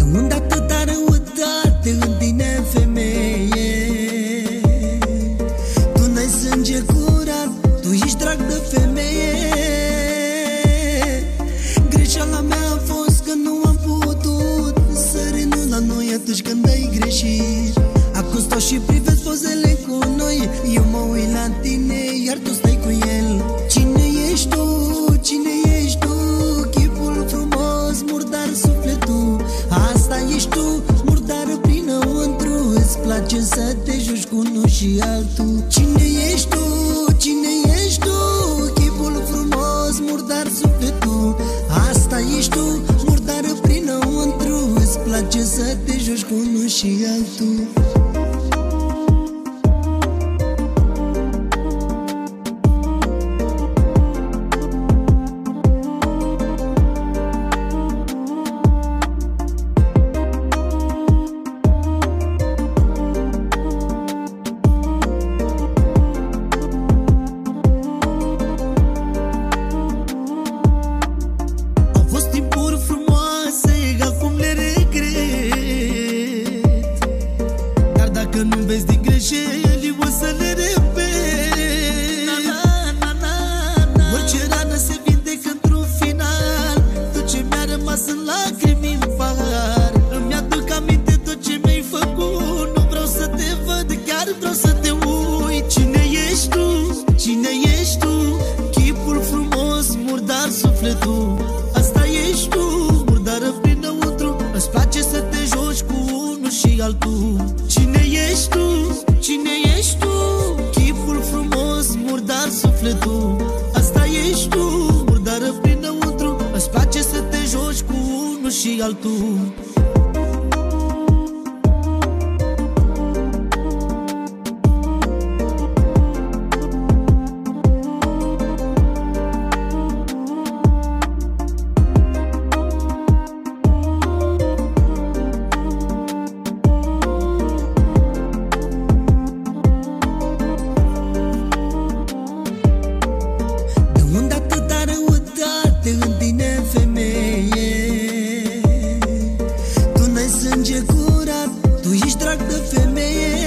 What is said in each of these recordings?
unde atâta răutate în tine, femeie? Tu n-ai sânge curat, tu ești drag de femeie. Greșeala mea a fost că nu am putut să renunț la noi atunci când ai greșit. Acum stau și privesc pozele cu noi, eu mă uit la tine, iar tu stai cu el. Cine ești tu? Cine ești tu? Chipul frumos, murdar sufletul. Asta ești tu, murdară prinăuntru. Îți place să te joci cu unul și altul. Cine ești tu? Cine ești tu? Chipul frumos, murdar sufletul. Asta ești tu, murdară prinăuntru. Îți place să te joci cu unul și altul. Nu vezi din greșeli, o să le repet. Orice rană se vindecă într-un final. Tot ce mi-a rămas în lacrimi în pahar. Îmi aduc aminte tot ce mi-ai făcut. Nu vreau să te văd, chiar vreau să te uit. Cine ești tu? Cine ești tu? Chipul frumos, murdar sufletul. Asta ești tu, murdară prinăuntru. Îți place să te joci cu unul și altul. Cine ești tu? Cine ești tu? Chipul frumos, murdar sufletul. Asta ești tu, murdară prinăuntru. Îți place să te joci cu unul și altul. În tine, femeie, tu n-ai sânge curat, tu ești drag de femeie.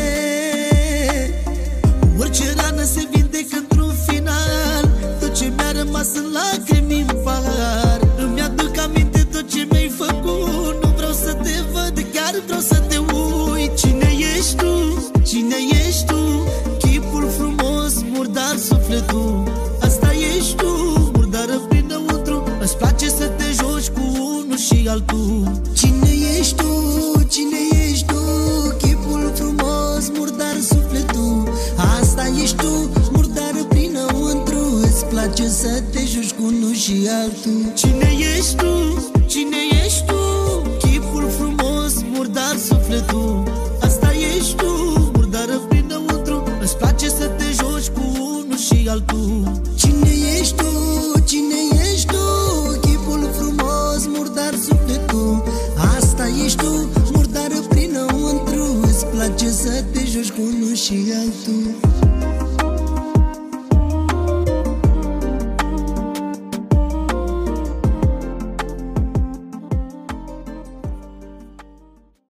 Orice rană se vindecă într-un final. Tot ce mi-a rămas în lacrimi în pahar. Îmi aduc aminte tot ce mi-ai făcut. Nu vreau să te văd, chiar vreau să te uit. Cine ești tu? Cine ești tu? Chipul frumos, murdar sufletul. Asta ești tu, murdară prinăuntru. Îți place să te joci cu unul și altul. Cine ești tu? Cine ești tu? Chipul frumos, murdar sufletul. Asta ești tu, murdară prinăuntru. Îți place să te joci cu unul și altul. Cine ești tu? Cine ești tu? Chipul frumos, murdar sufletul. Asta ești tu, murdară prinăuntru. Îți place să te joci cu unul și altul. Cine ești tu? Cine ești tu? Chipul frumos, murdar sufletul. Asta ești tu, murdară prinăuntru. Îți place să te joci cu unul și altul.